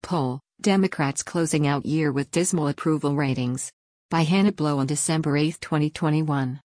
poll, Democrats closing out year with dismal approval ratings. By Hannah Blow on December 8, 2021.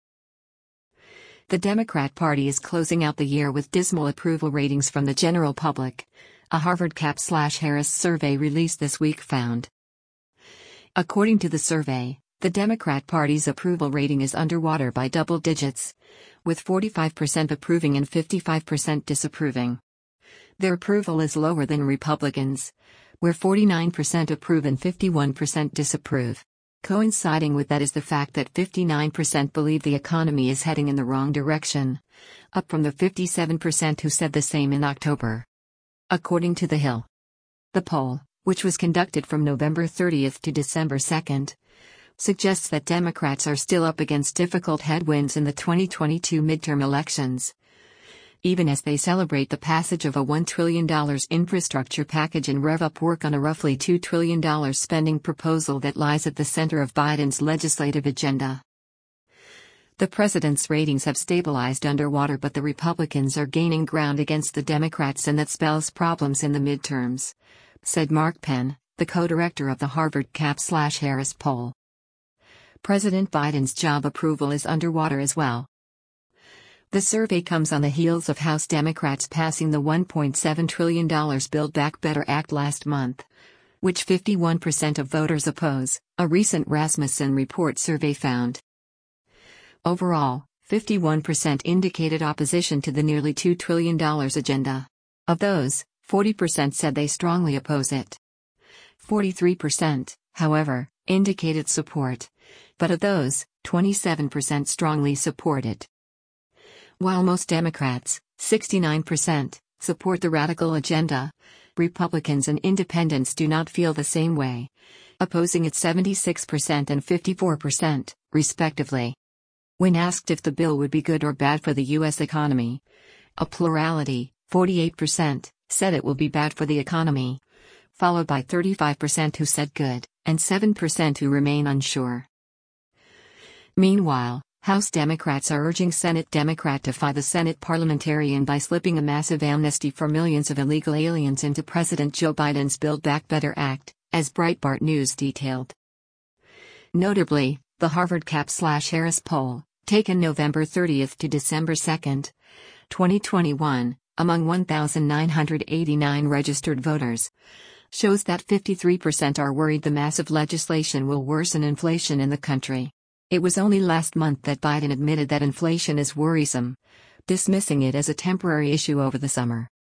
The Democrat Party is closing out the year with dismal approval ratings from the general public, a Harvard Cap/Harris survey released this week found. According to the survey, the Democrat Party's approval rating is underwater by double digits, with 45% approving and 55% disapproving. Their approval is lower than Republicans, where 49% approve and 51% disapprove. Coinciding with that is the fact that 59% believe the economy is heading in the wrong direction, up from the 57% who said the same in October. According to The Hill. The poll, which was conducted from November 30 to December 2, suggests that Democrats are still up against difficult headwinds in the 2022 midterm elections, even as they celebrate the passage of a $1 trillion infrastructure package and rev up work on a roughly $2 trillion spending proposal that lies at the center of Biden's legislative agenda. The president's ratings have stabilized underwater, but the Republicans are gaining ground against the Democrats, and that spells problems in the midterms, said Mark Penn, the co-director of the Harvard Cap/Harris poll. President Biden's job approval is underwater as well. The survey comes on the heels of House Democrats passing the $1.7 trillion Build Back Better Act last month, which 51% of voters oppose, a recent Rasmussen report survey found. Overall, 51% indicated opposition to the nearly $2 trillion agenda. Of those, 40% said they strongly oppose it. 43%, however, indicated support, but of those, 27% strongly support it. While most Democrats, 69%, support the radical agenda, Republicans and independents do not feel the same way, opposing it 76% and 54%, respectively. When asked if the bill would be good or bad for the U.S. economy, a plurality, 48%, said it will be bad for the economy, followed by 35% who said good, and 7% who remain unsure. Meanwhile, House Democrats are urging Senate Democrat to defy the Senate parliamentarian by slipping a massive amnesty for millions of illegal aliens into President Joe Biden's Build Back Better Act, as Breitbart News detailed. Notably, the Harvard Cap/Harris poll, taken November 30 to December 2, 2021, among 1,989 registered voters, shows that 53% are worried the massive legislation will worsen inflation in the country. It was only last month that Biden admitted that inflation is worrisome, dismissing it as a temporary issue over the summer.